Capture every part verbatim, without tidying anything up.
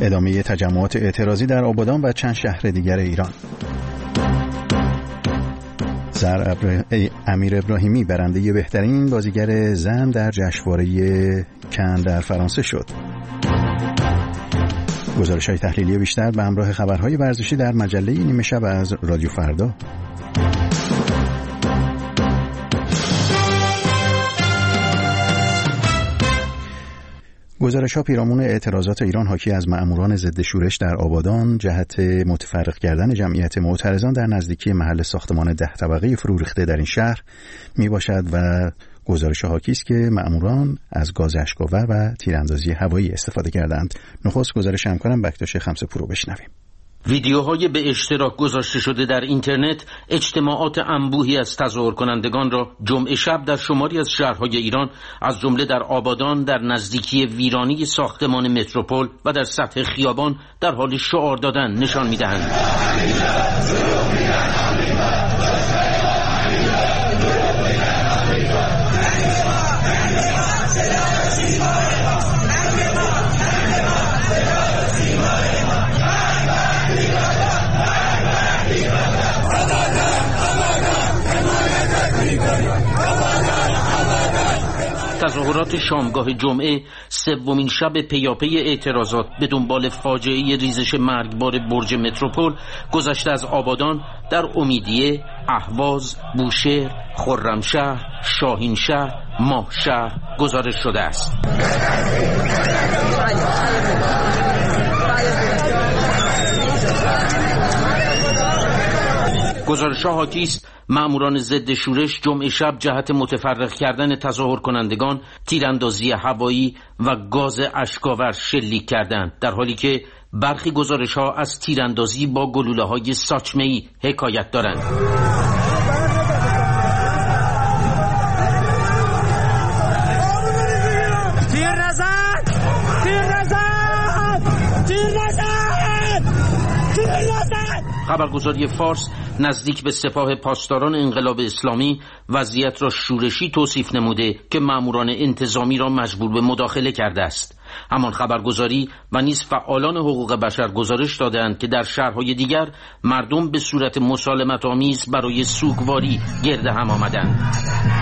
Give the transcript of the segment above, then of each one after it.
ادامه تجمعات اعتراضی در آبادان و چند شهر دیگر ایران. زهر امیر ابراهیمی برنده بهترین بازیگر زن در جشنواره کن در فرانسه شد. گزارش‌های تحلیلی بیشتر به همراه خبرهای ورزشی در مجله نیمه شب از رادیو فردا. گزارش‌ها پیرامون اعتراضات ایران حاکی از مأموران ضد شورش در آبادان جهت متفرق کردن جمعیت معترضان در نزدیکی محل ساختمان ده طبقه فرو ریخته در این شهر میباشد و گزارش حاکی است که مأموران از گاز اشک‌آور و تیراندازی هوایی استفاده کردند. نخست گزارش همکارم بکتاش خمسه پور رو بشنویم. ویدیوهای به اشتراک گذاشته شده در اینترنت اجتماعات انبوهی از تظاهر کنندگان را جمعه شب در شماری از شهرهای ایران از جمله در آبادان در نزدیکی ویرانی ساختمان متروپول و در سطح خیابان در حال شعار دادن نشان می‌دهند. تظاهرات شامگاه جمعه سومین شب پیاپی اعتراضات به دنبال فاجعه ریزش مرگبار برج متروپول گذشته از آبادان در امیدیه، اهواز، بوشهر، خرمشهر، شاهینشهر، ماهشهر گزارش شده است. گزارش ها حاکی است مأموران ضد شورش جمعه شب جهت متفرق کردن تظاهر کنندگان تیراندازی هوایی و گاز اشک‌آور شلیک کردند، در حالی که برخی گزارش ها از تیراندازی با گلوله های ساچمه‌ای حکایت دارند. خبرگزاری فارس نزدیک به سپاه پاسداران انقلاب اسلامی وضعیت را شورشی توصیف نموده که ماموران انتظامی را مجبور به مداخله کرده است. همان خبرگزاری و نیز فعالان حقوق بشر گزارش دادند که در شهرهای دیگر مردم به صورت مسالمت آمیز برای سوگواری گرد هم آمدند.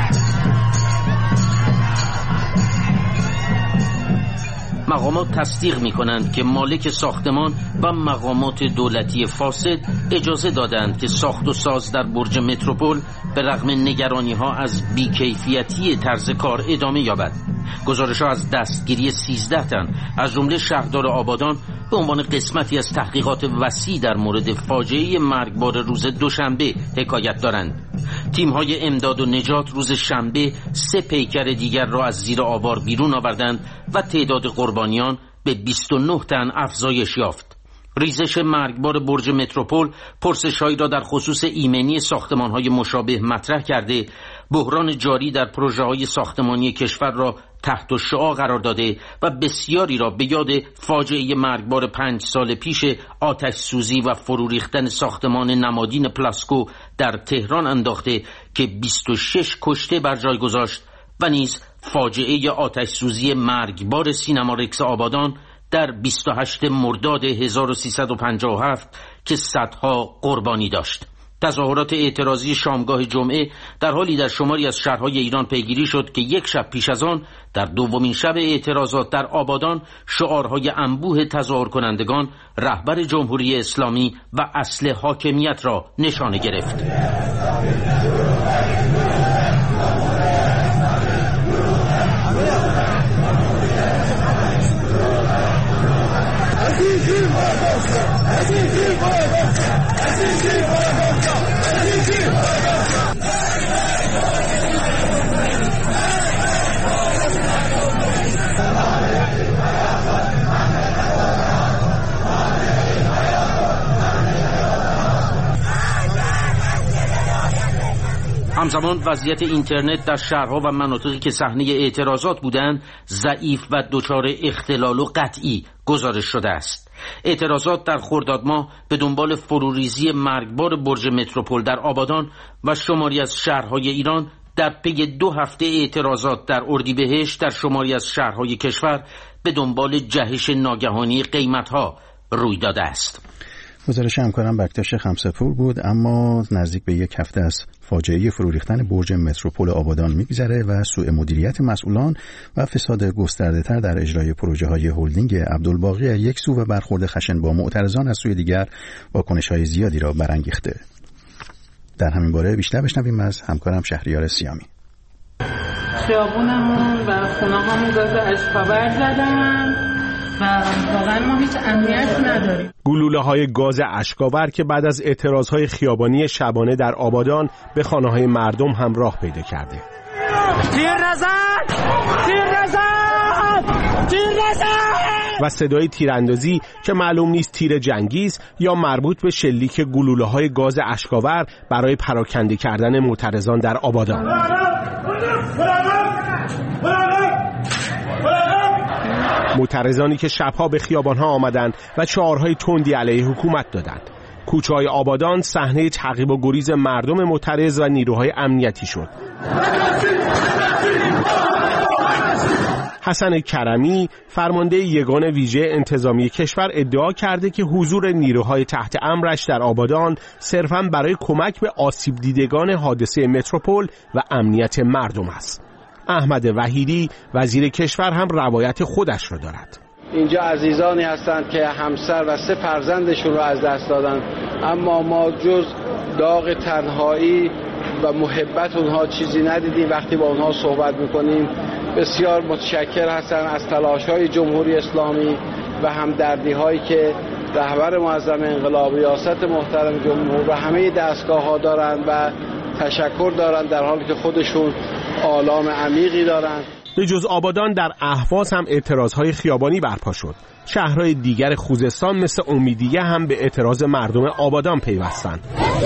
مقامات تصدیق می کنند که مالک ساختمان و مقامات دولتی فاسد اجازه دادند که ساخت و ساز در برج متروپول به رغم نگرانی ها از بیکیفیتی طرز کار ادامه یابد. گزارش ها از دستگیری سیزده تن از جمله شهردار آبادان به عنوان قسمتی از تحقیقات وسیع در مورد فاجعه مرگبار روز دوشنبه حکایت دارند. تیم‌های امداد و نجات روز شنبه سه پیکر دیگر را از زیر آوار بیرون آوردند و تعداد قربانیان به بیست و نه تن افزایش یافت. ریزش مرگبار برج متروپول پرسش‌هایی را در خصوص ایمنی ساختمان‌های مشابه مطرح کرده، بحران جاری در پروژه‌های ساختمانی کشور را تحت الشعاع قرار داده و بسیاری را به یاد فاجعه مرگبار پنج سال پیش آتش سوزی و فرو ریختن ساختمان نمادین پلاسکو در تهران انداخته که بیست و شش کشته بر جای گذاشت و نیز فاجعه آتش سوزی مرگبار سینما رکس آبادان در بیست و هشتم مرداد هزار و سیصد و پنجاه و هفت که صدها قربانی داشت. تظاهرات اعتراضی شامگاه جمعه در حالی در شماری از شهرهای ایران پیگیری شد که یک شب پیش از آن در دومین شب اعتراضات در آبادان شعارهای انبوه تظاهر کنندگان رهبر جمهوری اسلامی و اصل حاکمیت را نشانه گرفت. همزمان وضعیت اینترنت در شهرها و مناطقی که صحنه اعتراضات بودند ضعیف و دچار اختلال و قطعی گزارش شده است. اعتراضات در خرداد ماه به دنبال فروریزی مرگبار برج متروپول در آبادان و شماری از شهرهای ایران در پی دو هفته اعتراضات در اردیبهشت در شماری از شهرهای کشور به دنبال جهش ناگهانی قیمت‌ها روی داده است. گزارش همکارم بکتاش خمسه‌پور بود. اما نزدیک به یک هفته از فاجعه فرو ریختن برج متروپول آبادان میگذره و سوء مدیریت مسئولان و فساد گسترده‌تر در اجرای پروژه‌های هلدینگ عبدالباقی یک سو و برخورد خشن با معترضان از سوی دیگر واکنش‌های زیادی را برانگیخته. در همین باره بیشتر بشنویم از همکارم شهریار سیامی. خیابونمون و خونه‌هامون گاز اشک‌آور زدن و واقعا ما هیچ امنیت نداریم. گلوله‌های گاز اشک‌آور که بعد از اعتراضهای خیابانی شبانه در آبادان به خانه‌های مردم هم راه پیدا کرده. تیر نزن! تیر نزن! تیر نزن! و صدای تیراندازی که معلوم نیست تیر جنگیز یا مربوط به شلیک گلوله‌های گاز اشک‌آور برای پراکنده کردن معترضان در آبادان. معترضانی که شبها به خیابانها آمدند و شعارهای تندی علیه حکومت دادند. کوچه‌های آبادان صحنه تعقیب و گریز مردم معترض و نیروهای امنیتی شد. حسن کرمی فرمانده یگان ویژه انتظامی کشور ادعا کرده که حضور نیروهای تحت امرش در آبادان صرفاً برای کمک به آسیب دیدگان حادثه متروپول و امنیت مردم است. احمد وحیدی وزیر کشور هم روایت خودش را دارد. اینجا عزیزانی هستند که همسر و سه فرزندشون رو از دست دادن، اما ما جز داغ تنهایی و محبت اونها چیزی ندیدیم. وقتی با اونها صحبت میکنیم بسیار متشکر هستن از تلاش‌های جمهوری اسلامی و همدردی‌هایی که رهبر معظم انقلاب، ریاست محترم جمهور و همه دستگاه‌ها دارند و تشکر دارند، در حالی که خودشون آلام عمیقی دارند. به جز آبادان در اهواز هم اعتراضهای خیابانی برپا شد. شهرهای دیگر خوزستان مثل امیدیه هم به اعتراض مردم آبادان پیوستند.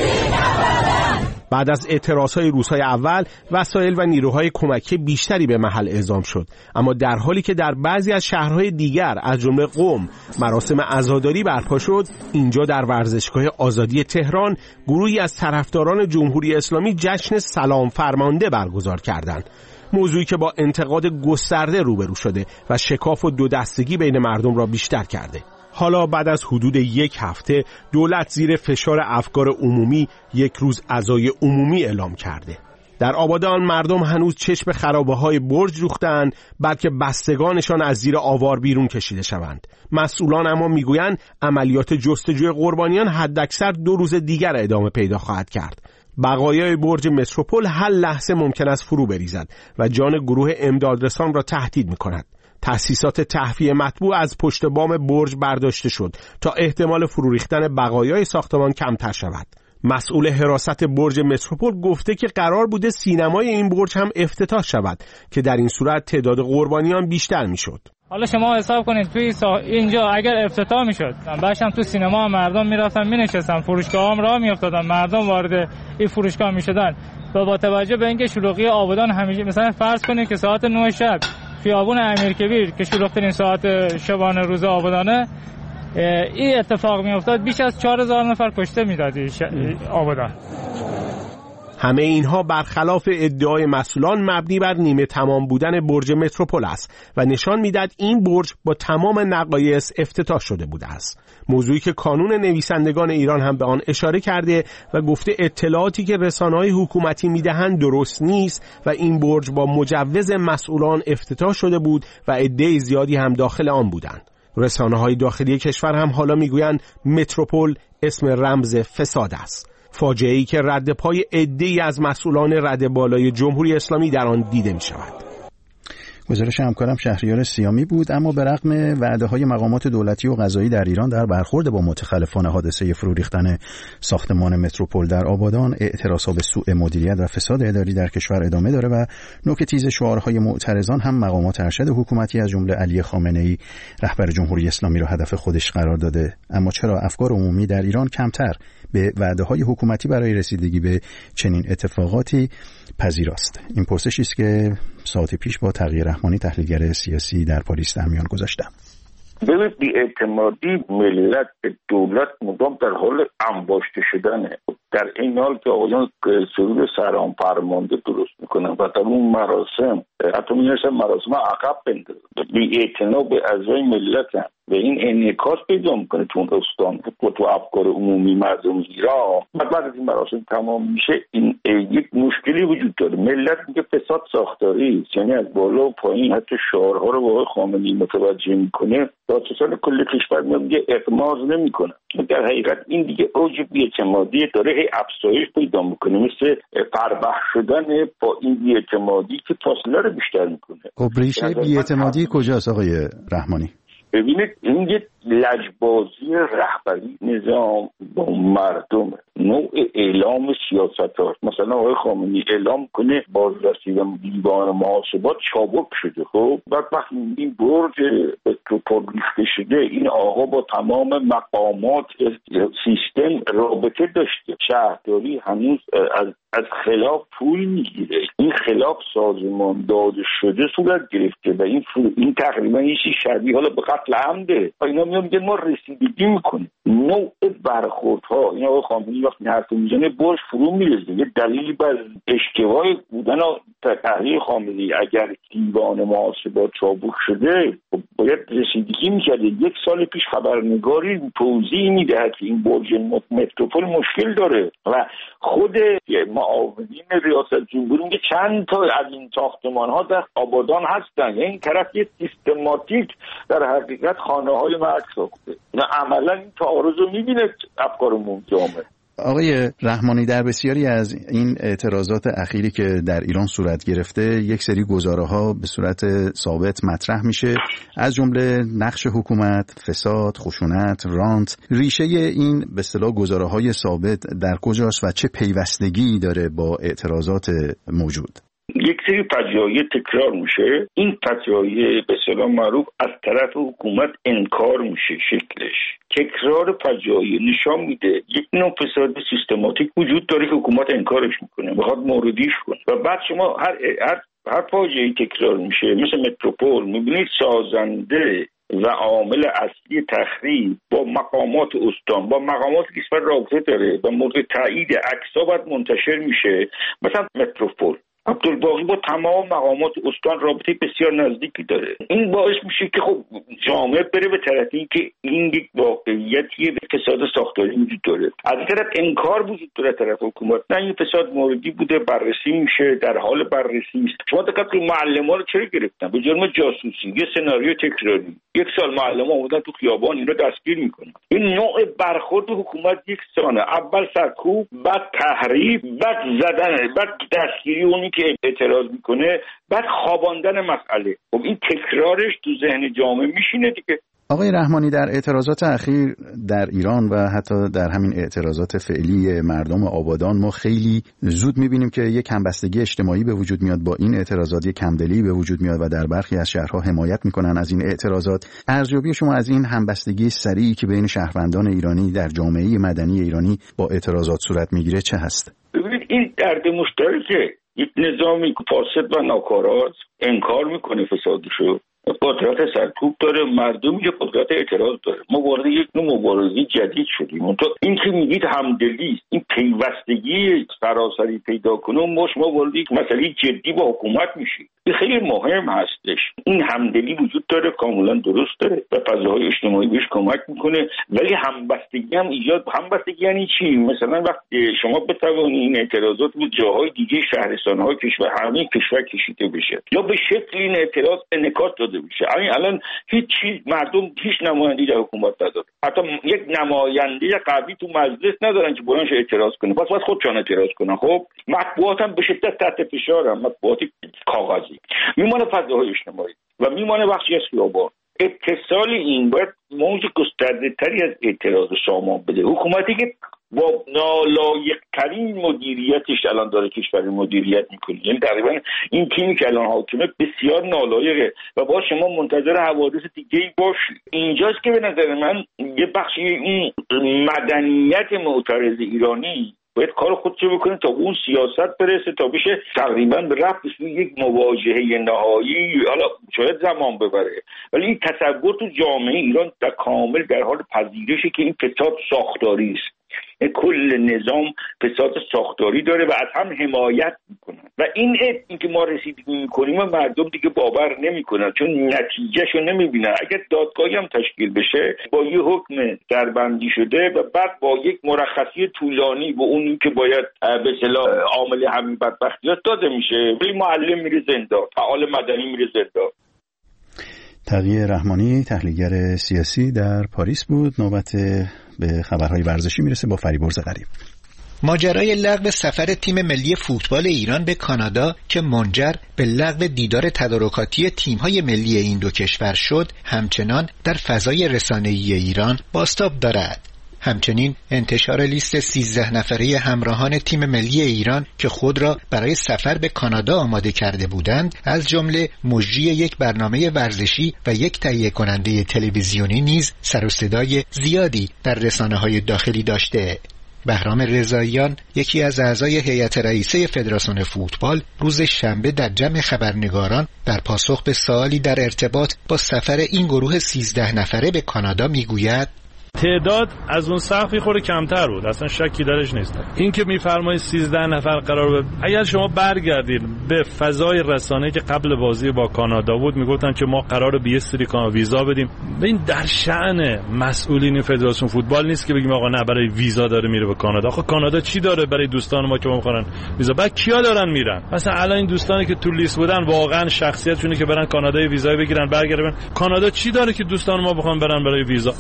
بعد از اعتراضهای روزهای اول وسایل و نیروهای کمکی بیشتری به محل اعزام شد، اما در حالی که در بعضی از شهرهای دیگر از جمله قم مراسم عزاداری برپا شد، اینجا در ورزشگاه آزادی تهران گروهی از طرفداران جمهوری اسلامی جشن سلام فرمانده برگزار کردند. موضوعی که با انتقاد گسترده روبرو شده و شکاف و دو دستگی بین مردم را بیشتر کرده. حالا بعد از حدود یک هفته دولت زیر فشار افکار عمومی یک روز عزای عمومی اعلام کرده. در آبادان مردم هنوز چشم خرابه‌های برج دوختند، بلکه بستگانشان از زیر آوار بیرون کشیده شوند. مسئولان اما میگویند عملیات جستجوی قربانیان حداکثر دو روز دیگر ادامه پیدا خواهد کرد. بقایای برج متروپول هر لحظه ممکن است فرو بریزد و جان گروه امدادرسان را تهدید می‌کند. تأسیسات تهویه مطبوع از پشت بام برج برداشته شد تا احتمال فرو ریختن بقایای ساختمان کمتر شود. مسئول حراست برج متروپول گفته که قرار بوده سینمای این برج هم افتتاح شود که در این صورت تعداد قربانیان بیشتر میشد. حالا شما حساب کنید توی سا... اینجا اگر افتتاح میشد، باشم تو سینما مردم میرفتن مینشستن، فروشگاه هم راه میافتادن، مردم وارد این فروشگاه میشدن و با توجه به اینکه شلوغی آبادان همیشه، مثلا فرض کنید که ساعت نه شب خیابون امیرکبیر که شلوغ‌ترین ساعت شبانه روز آبادانه این اتفاق میافتاد، بیش از چهار هزار نفر کشته میداد آبادان. همه اینها برخلاف ادعای مسئولان مبنی بر نیمه تمام بودن برج متروپول است و نشان میداد این برج با تمام نقایص افتتاح شده بوده است. موضوعی که کانون نویسندگان ایران هم به آن اشاره کرده و گفته اطلاعاتی که رسانه‌های حکومتی میدهند درست نیست و این برج با مجوز مسئولان افتتاح شده بود و عده زیادی هم داخل آن بودند. رسانه‌های داخلی کشور هم حالا میگویند متروپول اسم رمز فساد است. فاجعه‌ای که رد پای عده‌ای از مسئولان رد بالای جمهوری اسلامی در آن دیده می‌شود. گزارش همکارم شهریار سیامی بود. اما به رغم وعده‌های مقامات دولتی و قضایی در ایران در برخورد با متخلفان حادثه فرو ریختن ساختمان متروپول در آبادان، اعتراضات به سوء مدیریت و فساد اداری در کشور ادامه داره و نوک تیز شعارهای معترضان هم مقامات ارشد حکومتی از جمله علی خامنه‌ای رهبر جمهوری اسلامی را هدف خودش قرار داده. اما چرا افکار عمومی در ایران کمتر به وعده‌های حکومتی برای رسیدگی به چنین اتفاقاتی پذیراست؟ این پرسشی است که ساعت پیش با تغییر رحمانی تحلیلگر سیاسی در پاریس در میان گذاشتم. ببینید بی‌اعتمادی ملت به دولت مدام در حال انباشته شدنه. در این حال که آقایان سرود سران فرمانده درست میکنن و در اون مراسم حتی میرسن مراسم عقب بندازن، بی‌اعتنا به اعضای ملت هم و این انعکاس پیدا میکنه تو اون استان و تو افکار عمومی مردم ایران. بعد از این مراسم تمام میشه این یک مشکلی وجود داره. ملت میگه فساد ساختاری، یعنی از بالا و پایین حتی شعارها رو با آقای خامنه‌ای متوجه میکنه، دادستان کل کشور میگه اغماض نمیکنه. در حقیقت این دیگه اوج بی‌اعتمادی داره هی افزایش پیدا میکنه، مثل فربخ شدن با این بی‌اعتمادی که فاصله رو بیشتر میکنه. خب ریشه بی‌اعتمادی کجاست آقای رحمانی؟ ببینید این یک لجبازی رهبری نظام با مردم، نوع اعلام سیاست ها. مثلا آقای خامنه‌ای اعلام کنه بازرسی دیوان محاسبات چابک شده، خب بعد وقتی این برج متروپول ریخته شده این آقا با تمام مقامات سیستم رابطه داشته، شهرداری هنوز از از خلاف پول میگیره، این خلاف سازمان داده شده صورت گرفته و این این تقریبا یه چیز شبیه حالا به قتل عمده. اینا میان میگن ما رسیدگی میکنیم. نوع برخوردها این آقای خامنه‌ای وقتی حرف میزنه برج فرو میرزه. یه دلیلی بر اشتباه بودن تحلیل خامنه‌ای اگر دیوان محاسبات چابک شده باید رسیدگی میکرده. یک سال پیش خبرنگاری توضیح میدهد که این برج متروپول مشکل داره و خود معاونین ریاست جمهوری میگه چند تا از این ساختمان ها در آبادان هستن. یعنی این طرف یه سیستماتیک در حقیقت خانه های مرگ ساخته. نه عملا این تعارض رو میبینه افکار عمومی جامعه. آقای رحمانی، در بسیاری از این اعتراضات اخیری که در ایران صورت گرفته یک سری گزاره‌ها به صورت ثابت مطرح میشه، از جمله نقش حکومت، فساد، خشونت، رانت. ریشه این به اصطلاح گزاره‌های ثابت در کجاست و چه پیوستگی داره با اعتراضات موجود؟ یک سری فجایع تکرار میشه، این فجایع به اصطلاح معروف از طرف حکومت انکار میشه. شکلش تکرار فجایع نشان میده یک نوع فساد سیستماتیک وجود داره که حکومت انکارش میکنه، بخواد موردیش کنه و بعد شما هر هر هر فاجعه‌ای تکرار میشه مثل متروپول میبینید سازنده و عامل اصلی تخریب با مقامات استان با مقامات کشور رابطه داره و مورد تایید عکس‌ها باید منتشر میشه. مثلا متروپول عبدالباقی با تمام مقامات استان رابطه بسیار نزدیکی داره. این باعث میشه که خب جامعه بره به طرف این که این یک واقعیتیه به فساد ساختاری وجود داره. از این طرف انکار وجود داره طرف حکومت، نه این فساد موردی بوده، بررسی میشه، در حال بررسی است. شما دقت کنید معلمان رو چرا گرفتن؟ به جرم جاسوسی، یه سناریو تکراری. یک سال معلمان اومدن تو خیابان اینا دستگیر میکنن. این نوع برخورد حکومت یک سانه، اول سرکوب، بعد تحریف، بعد زدن، بعد دستگیری اونی که اعتراض میکنه، بعد خواباندن مسئله. خب این تکرارش تو ذهن جامعه میشینه دیگه. آقای رحمانی، در اعتراضات اخیر در ایران و حتی در همین اعتراضات فعلی مردم آبادان ما خیلی زود میبینیم که یک همبستگی اجتماعی به وجود میاد، با این اعتراضات یک همدلی به وجود میاد و در برخی از شهرها حمایت میکنن از این اعتراضات. ارزیابی شما از این همبستگی سریعی که بین شهروندان ایرانی در جامعه مدنی ایرانی با اعتراضات صورت میگیره چه هست؟ ببینید این درد مشترکه. یک نظامی فاسد و ناکارآمد انکار میکنه فسادشو، قدرت سرکوب داره، مردمی که قدرت اعتراض داره. ما وارد یک نوع مبارزه جدید شدیم. تو این که میگید همدلی، این پیوستگی سراسری پیدا کنه، ما شما وارد یک مسئله جدی با حکومت میشید. این خیلی مهم هستش. این همدلی وجود داره، کاملا درست داره و فضاهای اجتماعی بهش کمک میکنه، ولی همبستگی هم ایجاد. همبستگی یعنی چی؟ مثلا وقتی شما بتوانید این اعتراضات به جاهای دیگه شهرستان‌های کشور، همه کشور کشیده بشه یا به شکل این اعتراض انعکاس داده بشه. همین الان هیچ چیز مردم هیچ نمایندگی در حکومت نداره، حتی یک نماینده قوی تو مجلس ندارن که بلندش اعتراض کنه، پس باید خودشان اعتراض کنن. خب مطبوعات هم به شدت تحت فشارن، مطبوعات کاغذی، میمونه فضاهای اجتماعی و میمونه بخشی از خیابان. اتصال این باید موج گسترده تری از اعتراض سامان بده. حکومتی که با نالایق‌ترین مدیریتش الان داره کشور مدیریت میکنه، یعنی تقریبا این تیمی که الان حاکمه بسیار نالایقه و با شما منتظر حوادث دیگه‌ای باشید. اینجاست که به نظر من یه بخشی این مدنیت معترض ایرانی باید کار خودشو بکنه تا اون سیاست برسه تا بشه تقریبا به رفت یک مواجهه نهایی. حالا شاید زمان ببره ولی این تصور تو جامعه ایران در کامل در حال پذیرشه که این فساد ساختاری است. کل نظام فساد ساختاری داره و از هم حمایت میکنن و این این که ما رسیدگی میکنیم و مردم دیگه باور نمیکنن چون نتیجهشو نمیبینن. اگر دادگاهی هم تشکیل بشه با یه حکم دربندی شده و بعد با یک مرخصی طولانی و اون که باید به اصطلاح عامل همین بدبختیات داده میشه ولی معلم میره زندان، فعال مدنی میره زندان. تقی رحمانی تحلیلگر سیاسی در پاریس بود. نوبت به خبرهای ورزشی میرسه با فریبرز غریب. ماجرای لغو سفر تیم ملی فوتبال ایران به کانادا که منجر به لغو دیدار تدارکاتی تیم‌های ملی این دو کشور شد همچنان در فضای رسانه‌ای ایران بازتاب دارد. همچنین انتشار لیست سیزده نفره همراهان تیم ملی ایران که خود را برای سفر به کانادا آماده کرده بودند از جمله مجری یک برنامه ورزشی و یک تهیه کننده تلویزیونی نیز سر و صدای زیادی در رسانه‌های داخلی داشته. بهرام رضاییان یکی از اعضای هیئت رئیسه فدراسیون فوتبال روز شنبه در جمع خبرنگاران در پاسخ به سوالی در ارتباط با سفر این گروه سیزده نفره به کانادا میگوید تعداد از اون سقفی خوره کمتر بود، اصلا شکی درش نیست. این که میفرمایید سیزده نفر قرار بود، اگر شما برگردید به فضای رسانه‌ای که قبل بازی با کانادا بود میگفتن که ما قراره به یه سری ویزا بدیم. این در شأن مسئولین فدراسیون فوتبال نیست که بگیم آقا نه برای ویزا داره میره به کانادا. آخه کانادا چی داره برای دوستان ما که ما میخوان ویزا؟ بعد کیا دارن میرن؟ مثلا الان این دوستانی که تو لیست بودن واقعا شخصیتشونه که برن کانادا ویزا بگیرن برگردن. کانادا چی داره که دوستان ما بخوان برن برای ویزا؟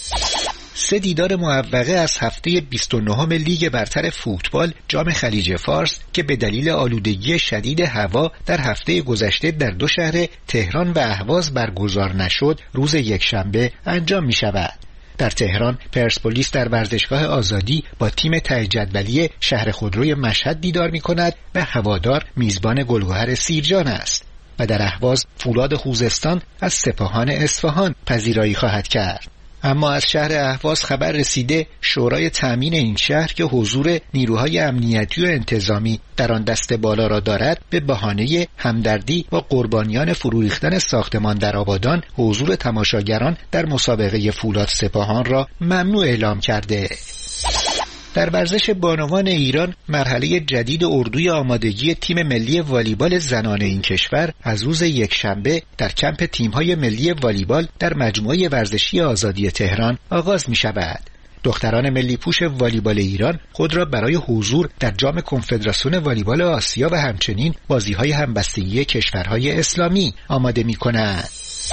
سه دیدار موقعه از هفته بیست و نهم لیگ برتر فوتبال جام خلیج فارس که به دلیل آلودگی شدید هوا در هفته گذشته در دو شهر تهران و اهواز برگزار نشد روز یکشنبه انجام می شود. در تهران پرسپولیس در ورزشگاه آزادی با تیم ته جدولی شهر خودروی مشهد دیدار می کند و هوادار میزبان گلگهر سیرجان است و در اهواز فولاد خوزستان از سپاهان اصفهان پذیرایی خواهد کرد. اما از شهر اهواز خبر رسیده شورای تامین این شهر که حضور نیروهای امنیتی و انتظامی در آن دست بالا را دارد به بهانه همدردی با قربانیان فرو ریختن ساختمان در آبادان حضور تماشاگران در مسابقه فولاد سپاهان را ممنوع اعلام کرده. در ورزش بانوان ایران مرحله جدید اردوی آمادگی تیم ملی والیبال زنان این کشور از روز یکشنبه در کمپ تیم‌های ملی والیبال در مجموعه ورزشی آزادی تهران آغاز می شود. دختران ملی پوش والیبال ایران خود را برای حضور در جام کنفدراسیون والیبال آسیا و همچنین بازی‌های همبستگی کشورهای اسلامی آماده می‌کنند.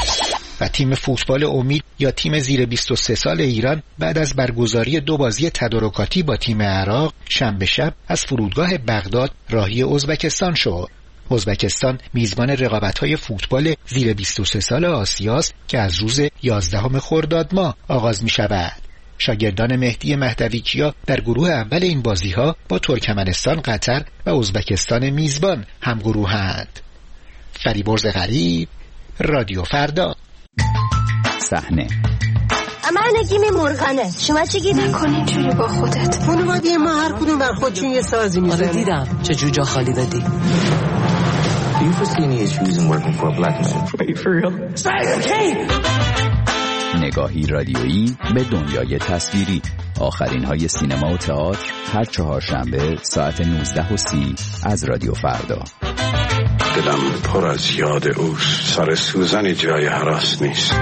و تیم فوتبال امید یا تیم زیر بیست و سه سال ایران بعد از برگزاری دو بازی تدارکاتی با تیم عراق شنبه شب از فرودگاه بغداد راهی ازبکستان شد. ازبکستان میزبان رقابت‌های فوتبال زیر بیست و سه سال آسیاست که از روز یازدهم خرداد ماه آغاز می‌شود. شاگردان مهدی مهدویکیا در گروه اول این بازی‌ها با ترکمنستان، قطر و ازبکستان میزبان همگروهند. فریبرز غریب، رادیو فردا. صحنه من نگیم مرغنه. شما چی گیر نکنی اینجوری با خودت؟ خانواده ما هر کدوم بر خودشون یه سازی میزنه. آره دیدم چه جور جا خالی بدی. Do you foresee any issues in working for a black man? Are you for real? نگاهی رادیویی به دنیای تصویری. آخرین های سینما و تئاتر هر چهارشنبه ساعت نوزده و سی از رادیو فردا. دلم پر از یاد اوست. سر سوزنی جای هراس نیست.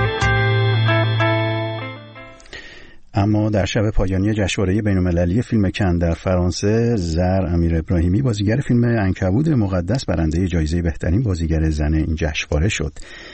اما در شب پایانی جشنواره بین‌المللی فیلم کن در فرانسه، زر امیر ابراهیمی بازیگر فیلم عنکبوت مقدس برنده جایزه بهترین بازیگر زن این جشنواره شد.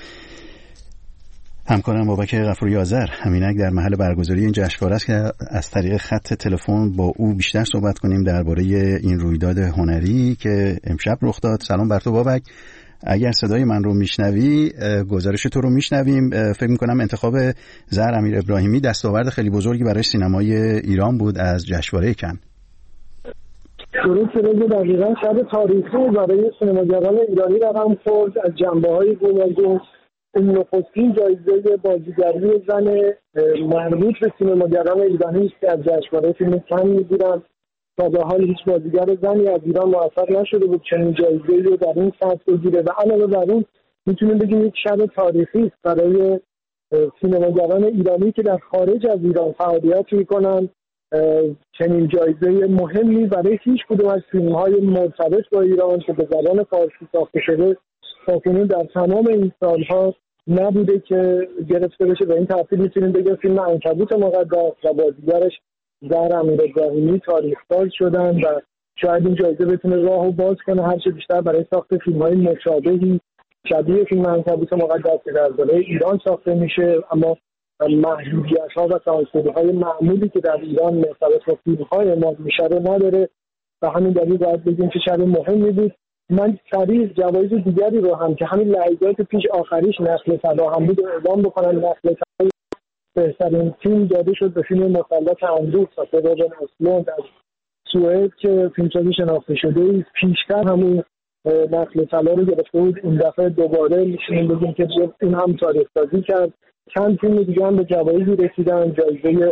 همکارم بابک غفوری آذر همینک در محل برگزاری این جشنواره است که از طریق خط تلفن با او بیشتر صحبت کنیم درباره این رویداد هنری که امشب رخ داد. سلام بر تو بابک. اگر صدای من رو میشنوی، گزارش تو رو میشنویم. فکر میکنم انتخاب زهر امیر ابراهیمی دستاورد خیلی بزرگی برای سینمای ایران بود از جشنواره کن. درست شده. دقیقاً شب تاریخی برای سینماگران ایرانی رقم خورد. از جنبه‌های گوناگون نخستین جایزه بازیگری زن مربوط به سینماگران ایرانی است که از جشنواره فیلم کن میگیرند تا به حال هیچ بازیگر زنی از ایران موفق نشده بود چنین جایزه‌ای رو در این سطح بگیره و علاوه بر اون میتونیم بگیم یک شب تاریخی است برای سینماگران ایرانی که در خارج از ایران فعالیت میکنن. چنین جایزه مهمی برای هیچ کدوم از فیلم‌های مرتبط با ایران که به زبان فارسی ساخته شده تاکنون در تمام این سالها نبوده که گرفته بشه. به این ترتیب میتونیم بگیم فیلم عنکبوت مقدس و بازیگرش زهر امیرابراهیمی تاریخ‌ساز شدن و شاید این جایزه بتونه راهو باز کنه هرچه بیشتر برای ساخت فیلم‌های مشابهی شبیه فیلم عنکبوت مقدس که در دوره ایران ساخته میشه، اما محدودیت‌ها و سانسورهای معمولی که در ایران مرتبط با فیلم‌های ما میشه رو نداره و همین دلیل باید بگیم که شب مهمی بود. من سریع جوایز دیگری رو هم که همین لحظات پیش آخریش نسل طلا هم بود اعلام بکنم. نسل طلا بهترین فیلم داده شد به فیلم مسلط اندوه ساخته روبن اسلوند از سوئد که فیلمسازی شناخته شده است. پیشتر همون نسل طلا رو گرفته بود، این دفعه دوباره میشونیم بگیم که این هم تاریخ سازی کرد. چند فیلم دیگه هم به جوایزی رسیدن. جایزه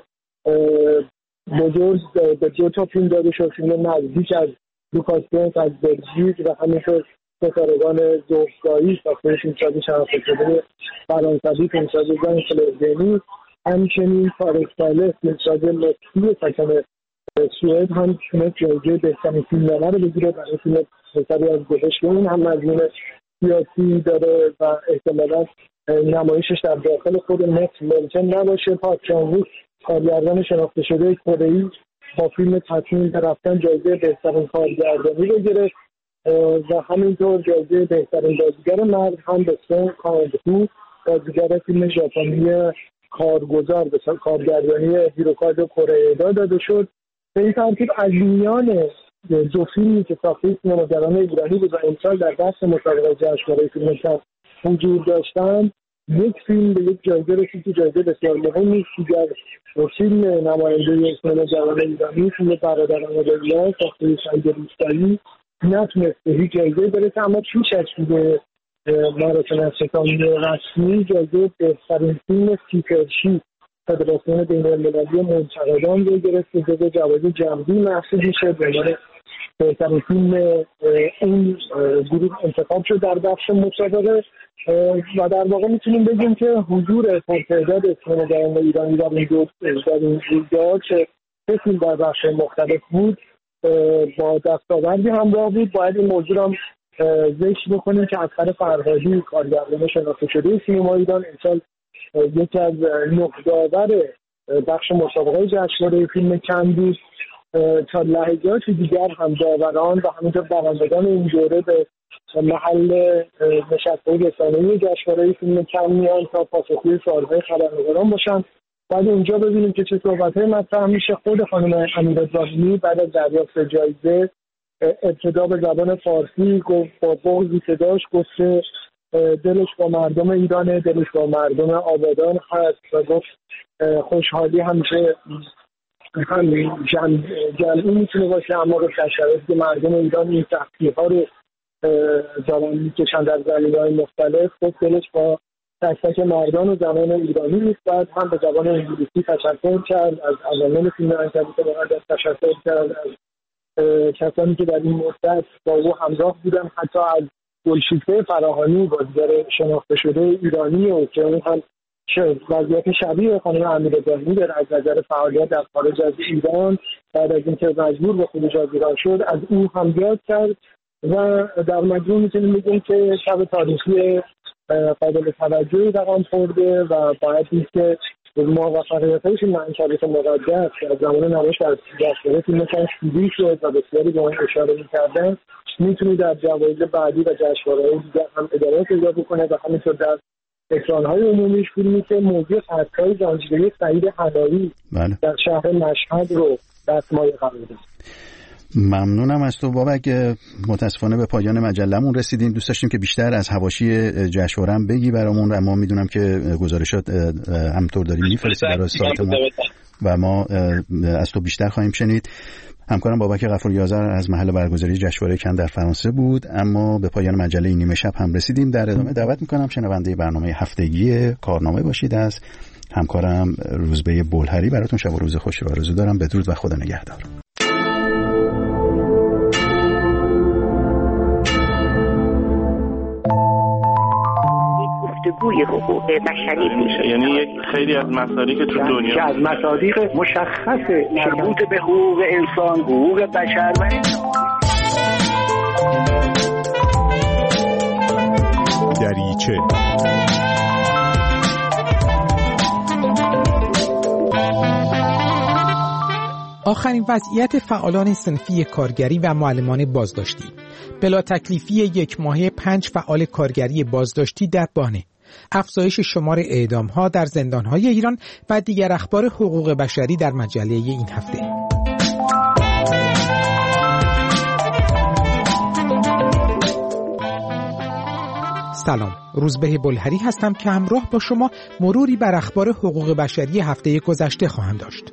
بزرگ به دو تا فیلم داده شد، فیلم نزدیک از لوکاس دونت از بلژیک و همینطور ستارگان زوفگایی ساخته فیلمسازی شناخته شده فرانسوی فیلمساز زن فلردینی. همچنین تاریخ ساله فیلمساز مکسی ساکن سوئد هم تونست جایزه بهترین فیلمنامه رو بگیره برای فیلم پسری از گذشت. این هم مضمون سیاسی داره و احتمالاً نمایشش در داخل خود مصر ممکن نباشه. پاک چان وو کارگردان شناخته شده کره‌ای با فیلم تصمیم به رفتن جایزه بهترین کارگردانی رو گرفت و همینطور جایزه بهترین بازیگر مرد هم به سون کاندهو بازیگر فیلم ژاپنی کارگزار به کارگردانی هیروکادو کوریدا داده شد. به این ترتیب از میان دو فیلمی که ساخته سینماگران ایرانی بود و امسال در دست مسابقه جشنواره فیلم کن حضور داشتن، یک فیلم به یک جایزه رسید که جایزه بسیار مهمی است. دیگر فیلم نماینده سینماگران ایرانی فیلم برادران رضا ساخته سعید روستایی نتونست به هیچ جایزه برسه، اما پیش از به مراسم اختتامی رسمی جایزه بهترین فیلم سیپرشی فدراسیون بین‌المللی منتقدان رو گرفت که جزو جوایز جمعی محسوب میشه. به عنوان بهترین فیلم این گروه انتخاب شد در بخش مسابقه و در واقع میتونیم بگیم که حضور پرتعداد سینماگران ایرانی در این دو در این رویداد که سه فیلم در بخش مختلف بود با دستاوردی همراه بود. باید این موضوع را ذکر بکنیم که اصغر فرهادی کارگردان شناخته شده سینما ایران امسال یکی از نخبه‌آور بخش مسابقه جشنواره فیلم کن بود. تا لحظات دیگر هم داوران و همینطور برندگان این دوره به محل نشست‌های رسانه‌ای جشنواره فیلم کن میان تا پاسخگوی سوال‌های خبرنگاران باشن. بعد اونجا ببینیم که چه صحبت‌های مطرح میشه. خود خانم امیرابراهیمی بعد از دریافت جایزه ابتدا به زبان فارسی گفت، با بغضی که داشت گفت که دلش با مردم ایرانه، دلش با مردم آبادان هست و گفت خوشحالی همیشه جمعی میتونه باشه، اما به شرایطی که مردم ایران این سختی‌ها رو دارن میکشن در زمینه‌های مختلف، خود دلش با تک تک مردان و زنان ایرانی نیست. بعد هم به زبان انگلیسی تشکر کرد از عوامل فیلم عنکبوت مقدس، تشکر کرد از کسانی که در این مدت با او همراه بودن، حتی از گلشیفته فراهانی بازیگر شناخته شده ایرانی و که اون هم وضعیت شبیه خانم امیرابراهیمی داره از نظر فعالیت در خارج از ایران بعد از اینکه مجبور به خروج از ایران شد، از او هم یاد کرد و در مجموع میتونیم بگیم که شب تاریخی قابل توجهی رقم خورده و باید دید که موفقیت‌های فیلم عنکبوت مقدس که از زمان نمایش در جشنواره فیلم کن شیوع شد و بسیاری به اون اشاره می‌کردن، میتونید در جوایز بعدی و جشنواره‌های دیگر هم ادامه پیدا بکنه و همینطور در اکران‌های عمومیش فیلمی که موضوع خطای زنجیره سعید حلایی در شهر مشهد رو دستمایه قرار داد. ممنونم از تو بابک. متاسفانه به پایان مجله‌مون رسیدیم. دوست داشتیم که بیشتر از حواشی جشنواره هم بگی برامون، اما میدونم که گزارشات همطور داری میفرستی برای سایت ما و ما از تو بیشتر خواهیم شنید. همکارم بابک غفوری آذر از محل برگزاری جشنواره کن در فرانسه بود. اما به پایان مجله این نیمه شب هم رسیدیم. در ادامه دعوت میکنم شنونده برنامه هفتگی کارنامه باشید. از همکارم روزبه بلهری براتون شب و روز خوشی آرزو دارم. بدرود و خدا نگهدار. گفتگوی حقوق بشری پیش یعنی یک خیلی از مصادیق تو دنیا از مصادیق مشخص مربوط به حقوق انسان، حقوق بشر و دریچه آخرین وضعیت فعالان صنفی کارگری و معلمان بازداشتی. بلا تکلیفی یک ماهه پنج فعال کارگری بازداشتی در بانه. افزایش شمار اعدام‌ها در زندان‌های ایران و دیگر اخبار حقوق بشری در مجله این هفته. سلام، روزبه بلهری هستم که همراه با شما مروری بر اخبار حقوق بشری هفته گذشته خواهم داشت.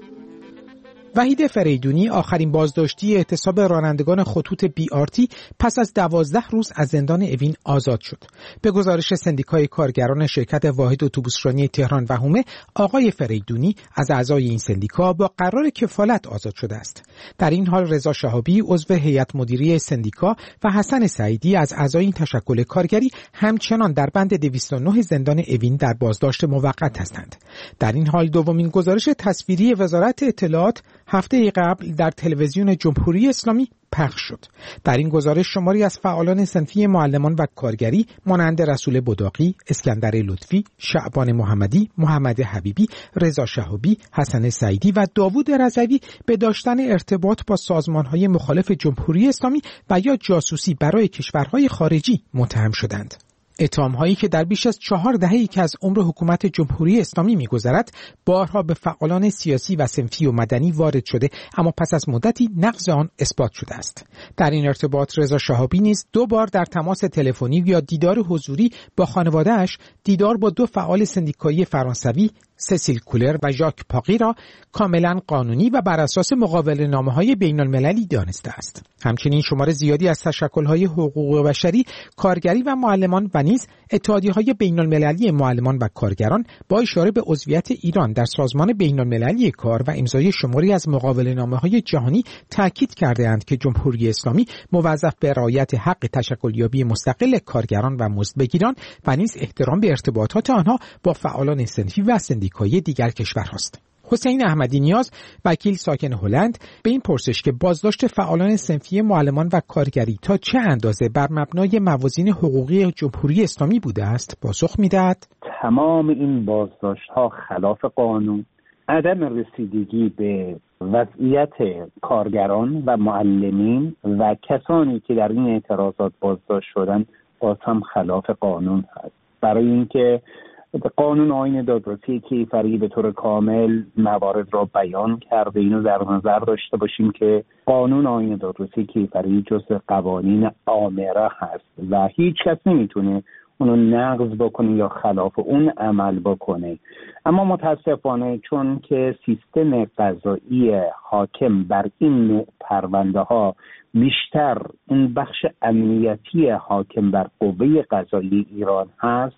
وحید فریدونی آخرین بازداشتی اعتصاب رانندگان خطوط بی آر تی پس از دوازده روز از زندان اوین آزاد شد. به گزارش سندیکای کارگران شرکت واحد اتوبوسرانی تهران و حومه، آقای فریدونی از اعضای این سندیکا با قرار کفالت آزاد شده است. در این حال رضا شهابی عضو هیئت مدیره سندیکا و حسن سعیدی از اعضای این تشکل کارگری همچنان در بند دویست و نه زندان اوین در بازداشت موقت هستند. در این حال دومین گزارش تصویری وزارت اطلاعات هفته قبل در تلویزیون جمهوری اسلامی پخش شد. در این گزارش شماری از فعالان صنفی معلمان و کارگری مانند رسول بداقی، اسکندر لطفی، شعبان محمدی، محمد حبیبی، رضا شهابی، حسن سعیدی و داوود رضوی به داشتن ارتباط با سازمان‌های مخالف جمهوری اسلامی و یا جاسوسی برای کشورهای خارجی متهم شدند. اتهام‌هایی که در بیش از چهار دهه‌ای که از عمر حکومت جمهوری اسلامی می‌گذرد بارها به فعالان سیاسی و صنفی و مدنی وارد شده، اما پس از مدتی نقض آن اثبات شده است. در این ارتباط رضا شهابی نیز دو بار در تماس تلفنی یا دیدار حضوری با خانواده‌اش دیدار با دو فعال سندیکایی فرانسوی سسیل کولر و ژاک پاقی را کاملا قانونی و بر اساس مقابله‌نامه‌های بین‌المللی دانسته است. همچنین شمار زیادی از تشکل‌های حقوق بشری، کارگری و معلمان و نیز اتحادیه‌های بین‌المللی معلمان و کارگران با اشاره به عضویت ایران در سازمان بین‌المللی کار و امضای شماری از مقابله‌نامه‌های جهانی تاکید کرده‌اند که جمهوری اسلامی موظف به رعایت حق تشکلیابی مستقل کارگران و مزدبگیران و نیز احترام به ارتباطات آنها با فعالان صنفی و سندیکایی دیگر کشورهاست. حسین احمدی نیاز، وکیل ساکن هلند، به این پرسش که بازداشت فعالان صنفی معلمان و کارگری تا چه اندازه بر مبنای موازین حقوقی جمهوری اسلامی بوده است، پاسخ می‌دهد: تمام این بازداشت‌ها خلاف قانون، عدم رسیدگی به وضعیت کارگران و معلمین و کسانی که در این اعتراضات بازداشت شدند باز هم خلاف قانون هست. برای اینکه قانون آیین دادرسی کیفری به طور کامل موارد را بیان کرده، اینو در نظر داشته باشیم که قانون آیین دادرسی کیفری جزء قوانین عامره هست و هیچ کس نمیتونه اونو نقض بکنه یا خلاف اون عمل بکنه. اما متاسفانه چون که سیستم قضایی حاکم بر این نوع پرونده ها بیشتر این بخش امنیتی حاکم بر قوه قضایی ایران هست،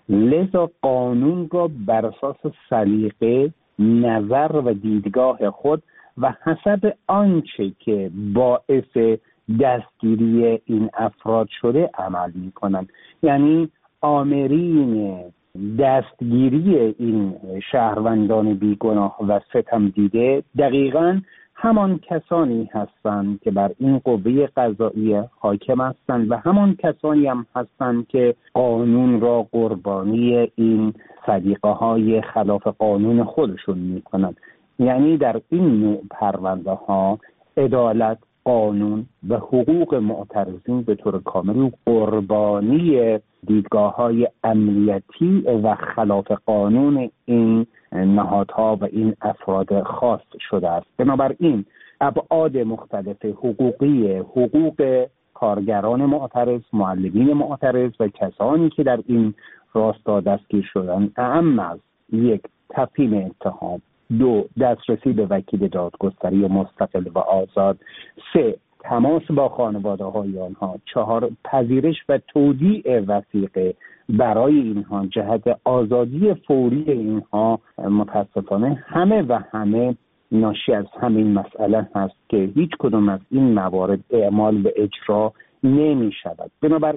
لذا قانون را بر اساس سلیقه، نظر و دیدگاه خود و حسب آنچه که باعث دستگیری این افراد شده عمل می کنند. یعنی آمرین دستگیری این شهروندان بیگناه و ستم دیده دقیقاً همان کسانی هستند که بر این قوه قضایی حاکم هستند و همان کسانی هم هستند که قانون را قربانی این سلیقه های خلاف قانون خودشون می کنند. یعنی در این نوع پرونده ها عدالت، قانون و حقوق معترضین به طور کامل قربانی دیدگاه های امنیتی و خلاف قانون این نهادها و این افراد خاص شده است. بنابراین ابعاد مختلف حقوقی، حقوق کارگران معترض، معلمین معترض و کسانی که در این راستا دستگیر شدند، اهم از یک، تفهیم اتهام، دو، دسترسی به وکیل دادگستری مستقل و آزاد، سه، تماس با خانواده های آنها، چهار، پذیرش و تودیع وثیقه برای اینها جهت آزادی فوری اینها. متاسفانه همه و همه ناشی از همین مسئله هست که هیچ کدوم از این موارد اعمال و اجرا نمی شود. بنابراین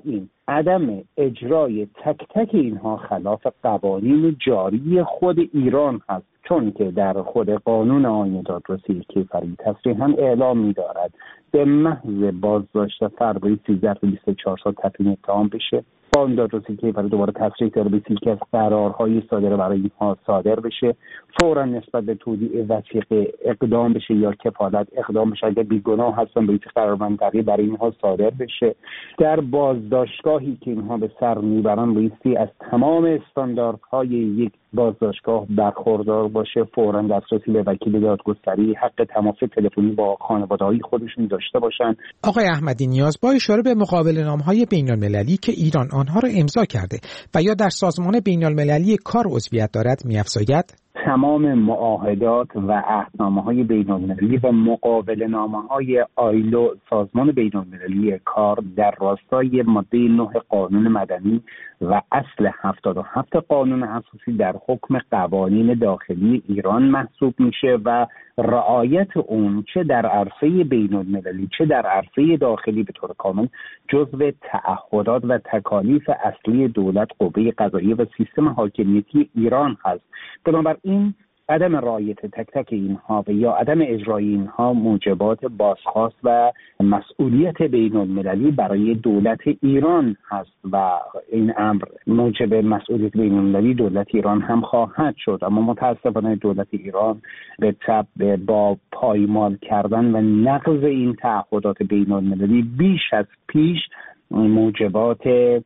عدم اجرای تک تک اینها خلاف قوانین جاری خود ایران هست، چون که در خود قانون آیین دادرسی کیفری تصریحاً اعلام می‌دارد به محض بازداشت فرد سیزده تا بیست و چهار سال تفریم اتهام بشه. قانون دادرسی کیفری دوباره تصریح داره به که از قرارهای صادره برای اینها صادر بشه، فوراً نسبت به تودیع وثیقه اقدام بشه یا کفالت اقدام بشه، اگر بیگناه هستن به قرارمندی برای اینها صادر بشه. در بازداشتگاهی که اینها به سر میبرن بایستی از تمام استانداردهای یک بازداشتگاه برخوردار باشه، فوراً دسترسی به وکیل دادگستری، حق تماس تلفنی با خانواده‌های خودشون داشته باشن. آقای احمدی نیاز با اشاره به مقابله‌نامه‌های بین‌المللی که ایران آنها را امضا کرده و یا در سازمان بین‌المللی کار عضویت دارد می‌افزاید تمام معاهدات و عهدنامه‌های بین‌المللی و مقابله‌نامه‌های آیلو سازمان بین‌المللی کار در راستای ماده نه قانون مدنی و اصل هفتاد و هفت قانون اساسی در حکم قوانین داخلی ایران محسوب میشه و رعایت اون چه در عرصه بین‌المللی چه در عرصه داخلی به طور کامل جزو تعهدات و تکالیف اصلی دولت، قوه قضاییه و سیستم حاکمیتی ایران هست. بنابراین عدم رعایت تک تک اینها و یا عدم اجرای اینها موجبات بازخواست و مسئولیت بین‌المللی برای دولت ایران هست و این امر موجب مسئولیت بین‌المللی دولت ایران هم خواهد شد. اما متاسفانه دولت ایران به تبع با پایمال کردن و نقض این تعهدات بین‌المللی بیش از پیش موجبات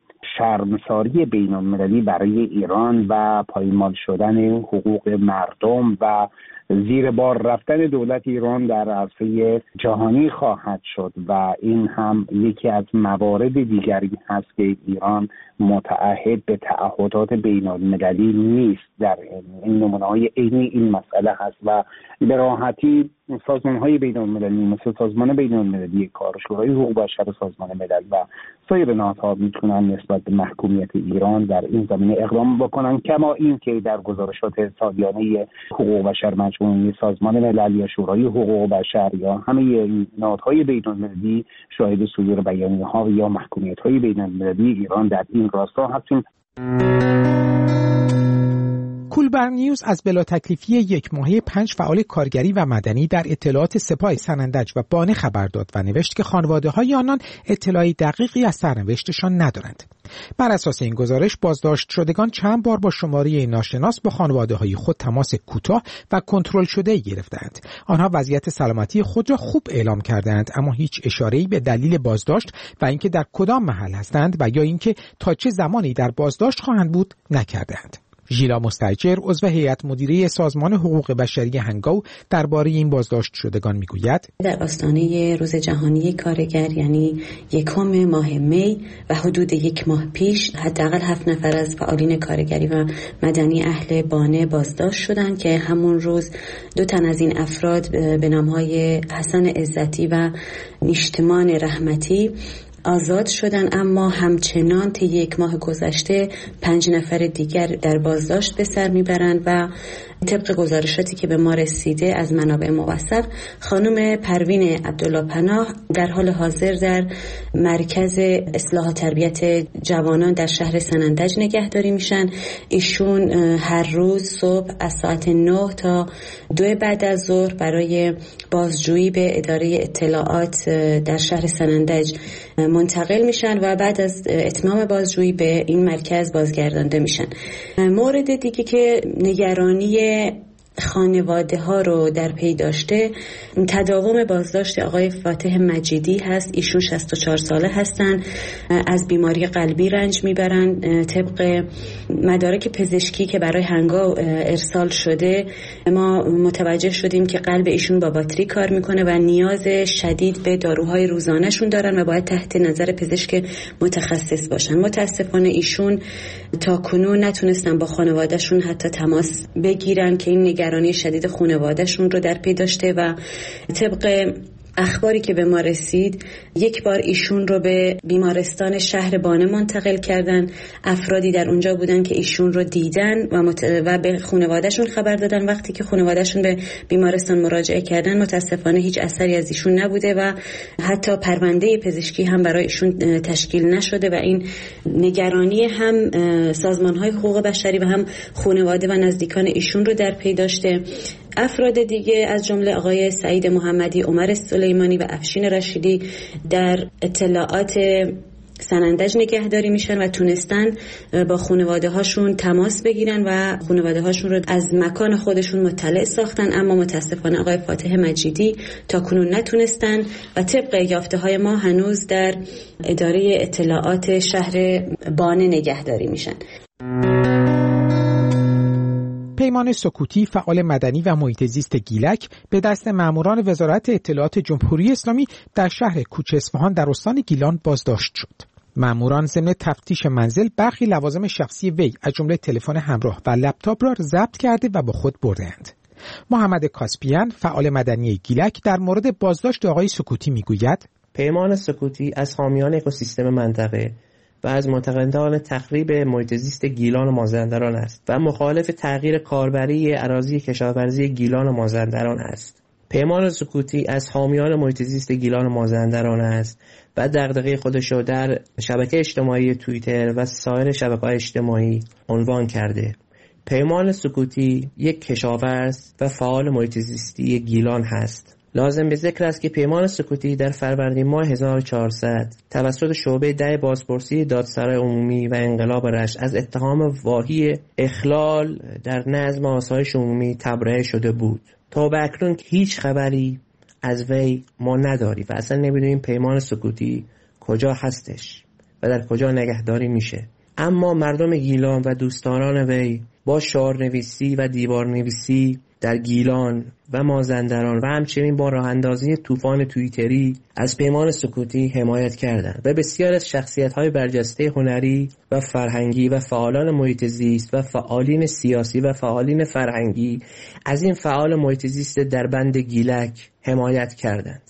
شرمساری بین‌المللی برای ایران و پایمال شدن حقوق مردم و زیر بار رفتن دولت ایران در عرصه جهانی خواهد شد و این هم یکی از موارد دیگری هست که ایران متعهد به تعهدات بین‌المللی نیست. در این نمونه‌های عینی این مسئله هست و به راحتی سازمان‌های بین‌المللی مثل سازمان بین‌المللی کار، شورای حقوق بشر سازمان ملل و سایر نهادها میتونن نسبت به محکومیت ایران در این زمینه اقدام بکنن، کما این که در گزارشات سالیانه حقوق بشر مجموعی سازمان ملل یا شورای حقوق بشر یا همه نهادهای بین‌المللی شاهد صدور بیانیه‌ها یا محکومیت‌های بین‌المللی ایران در این راستا هستیم. کولبر نیوز از بلا تکلیفی یک ماهه پنج فعال کارگری و مدنی در اطلاعات سپاه سنندج و بانه خبر داد و نوشت که خانواده‌های آنان اطلاعی دقیقی از سرنوشتشان ندارند. بر اساس این گزارش بازداشت شدگان چند بار با شماره ناشناس با خانواده‌های خود تماس کوتاه و کنترل شده گرفتند. آنها وضعیت سلامتی خود را خوب اعلام کردند اما هیچ اشاره‌ای به دلیل بازداشت و اینکه در کدام محل هستند و یا اینکه تا چه زمانی در بازداشت خواهند بود نکردند. ژیلا مستاجر عضو هیئت مدیره سازمان حقوق بشری هنگاو درباره این بازداشت شدگان میگوید در آستانه روز جهانی کارگر یعنی یکم ماه می و حدود یک ماه پیش حداقل هفت نفر از فعالین کارگری و مدنی اهل بانه بازداشت شدند که همون روز دو تن از این افراد به نامهای حسن عزتی و نیشتمان رحمتی آزاد شدن، اما همچنان طی یک ماه گذشته پنج نفر دیگر در بازداشت به سر میبرند و طبق گزارشاتی که به ما رسیده از منابع موثق خانم پروین عبدالله پناه در حال حاضر در مرکز اصلاح و تربیت جوانان در شهر سنندج نگهداری میشن. ایشون هر روز صبح از ساعت نه تا دو بعد از ظهر برای بازجویی به اداره اطلاعات در شهر سنندج منتقل میشن و بعد از اتمام بازجویی به این مرکز بازگردانده میشن. مورد دیگه که نگرانی خانواده ها رو در پی داشته تداوم بازداشت آقای فاتح مجیدی هست. ایشون شصت و چهار ساله هستن، از بیماری قلبی رنج میبرن. طبق مدارک پزشکی که برای هنگاو ارسال شده ما متوجه شدیم که قلب ایشون با باتری کار میکنه و نیاز شدید به داروهای روزانهشون دارن و باید تحت نظر پزشک متخصص باشن. متاسفانه ایشون تا کنون نتونستن با خانوادهشون حتی تماس بگیرن که این نگرانی شدید خانوادهشون رو در پی داشته و طبق اخباری که به ما رسید، یک بار ایشون رو به بیمارستان شهر بانه منتقل کردن. افرادی در اونجا بودن که ایشون رو دیدن و, مت... و به خانواده‌شون خبر دادن. وقتی که خانواده‌شون به بیمارستان مراجعه کردن، متاسفانه هیچ اثری از ایشون نبوده و حتی پرونده پزشکی هم برای ایشون تشکیل نشده و این نگرانی هم سازمان‌های حقوق بشری و هم خانواده و نزدیکان ایشون رو در پی داشته. افراد دیگه از جمله آقای سعید محمدی، عمر سلیمانی و افشین رشیدی در اطلاعات سنندج نگهداری میشن و تونستن با خانواده هاشون تماس بگیرن و خانواده هاشون رو از مکان خودشون مطلع ساختن، اما متاسفانه آقای فاتح مجیدی تا کنون نتونستن و طبق یافته های ما هنوز در اداره اطلاعات شهر بانه نگهداری میشن. پیمان سکوتی، فعال مدنی و محیط زیست گیلک، به دست ماموران وزارت اطلاعات جمهوری اسلامی در شهر کوچه اصفهان در استان گیلان بازداشت شد. ماموران ضمن تفتیش منزل برخی لوازم شخصی وی از جمله تلفن همراه و لپتاپ را ضبط کرده و با خود بردند. محمد کاسپیان، فعال مدنی گیلک، در مورد بازداشت آقای سکوتی میگوید: پیمان سکوتی از حامیان اکوسیستم منطقه و از معتقدان تخریب محیط زیست گیلان و مازندران است و مخالف تغییر کاربری اراضی کشاورزی گیلان و مازندران است. پیمان سکوتی از حامیان محیط زیست گیلان و مازندران است و دغدغه خودش را در شبکه اجتماعی توییتر و سایر شبکه‌های اجتماعی عنوان کرده. پیمان سکوتی یک کشاورز و فعال محیط زیستی گیلان هست. لازم به ذکر است که پیمان سکوتی در فروردین ماه هزار و چهارصد توسط شعبه ده بازپرسی دادسرای عمومی و انقلاب رشت از اتهام واهی اخلال در نظم آسایش عمومی تبرئه شده بود. تا به اکنون هیچ خبری از وی ما نداریم و اصلا نمیدونیم پیمان سکوتی کجا هستش و در کجا نگهداری میشه. اما مردم گیلان و دوستداران وی با شعار نویسی و دیوار نویسی در گیلان و مازندران و همچنین با راه اندازی طوفان توییتری از پیمان سکوتی حمایت کردند و بسیار از شخصیت‌های برجسته هنری و فرهنگی و فعالان محیط زیست و فعالین سیاسی و فعالین فرهنگی از این فعال محیط زیست در بند گیلک حمایت کردند.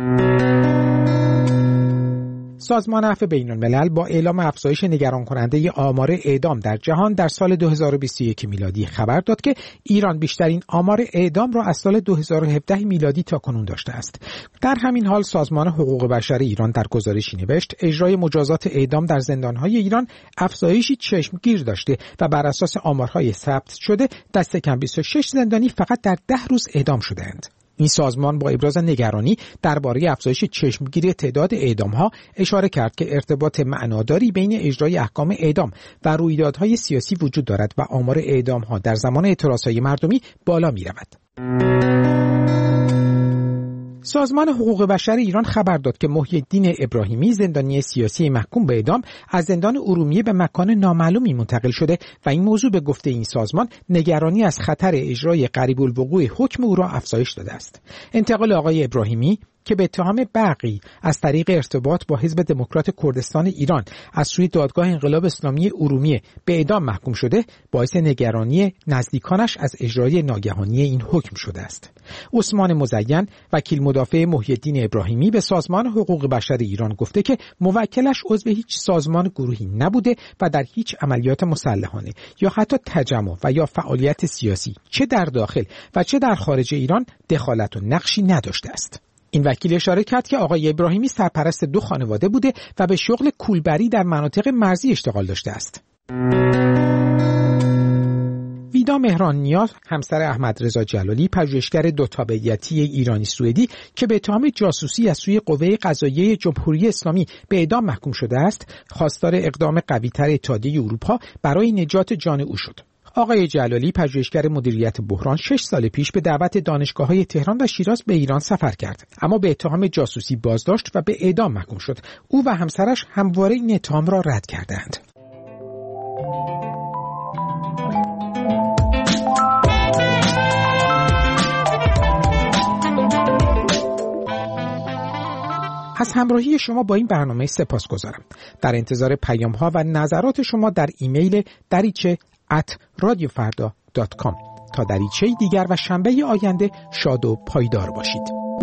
سازمان عفو بین‌الملل با اعلام افزایش نگران کننده آمار اعدام در جهان در سال دو هزار و بیست و یک میلادی خبر داد که ایران بیشترین آمار اعدام را از سال دو هزار و هفده میلادی تا کنون داشته است. در همین حال سازمان حقوق بشر ایران در گزارشی نوشت اجرای مجازات اعدام در زندان‌های ایران افزایشی چشمگیر داشته و بر اساس آمارهای ثبت شده دست کم بیست و شش زندانی فقط در ده روز اعدام شدند. این سازمان با ابراز نگرانی درباره افزایش چشمگیری تعداد اعدام‌ها اشاره کرد که ارتباط معناداری بین اجرای احکام اعدام و رویدادهای سیاسی وجود دارد و آمار اعدام‌ها در زمان اعتراض‌های مردمی بالا می‌رود. سازمان حقوق بشر ایران خبر داد که محی الدین ابراهیمی، زندانی سیاسی محکوم به اعدام، از زندان ارومیه به مکان نامعلومی منتقل شده و این موضوع به گفته این سازمان نگرانی از خطر اجرای قریب الوقوع حکم او را افزایش داده است. انتقال آقای ابراهیمی که به اتهام برقی از طریق ارتباط با حزب دموکرات کردستان ایران از سوی دادگاه انقلاب اسلامی ارومیه به اعدام محکوم شده، باعث نگرانی نزدیکانش از اجرای ناگهانی این حکم شده است. عثمان مزین، وکیل مدافع محی الدین ابراهیمی، به سازمان حقوق بشر ایران گفته که موکلش عضو هیچ سازمان گروهی نبوده و در هیچ عملیات مسلحانه یا حتی تجمع و یا فعالیت سیاسی چه در داخل و چه در خارج ایران دخالت و نقشی نداشته است. این وکیل اشاره کرد که آقای ابراهیمی سرپرست دو خانواده بوده و به شغل کولبری در مناطق مرزی اشتغال داشته است. ویدا مهران نیاز، همسر احمد رضا جلالی، پژوهشگر دو تابعیتی ایرانی سوئدی که به اتهام جاسوسی از سوی قوه قضاییه جمهوری اسلامی به اعدام محکوم شده است، خواستار اقدام قوی‌تر اتحادیه اروپا برای نجات جان او شد. آقای جلالی، پژوهشگر مدیریت بحران، شش سال پیش به دعوت دانشگاه‌های تهران و شیراز به ایران سفر کرد، اما به اتهام جاسوسی بازداشت و به اعدام محکوم شد. او و همسرش همواره این اتهام را رد کردند. از همراهی شما با این برنامه سپاسگزارم. در انتظار پیام‌ها و نظرات شما در ایمیل دریچه ات رادیو فردا دات کام. تا دریچه دیگر و شنبه آینده شاد و پایدار باشید.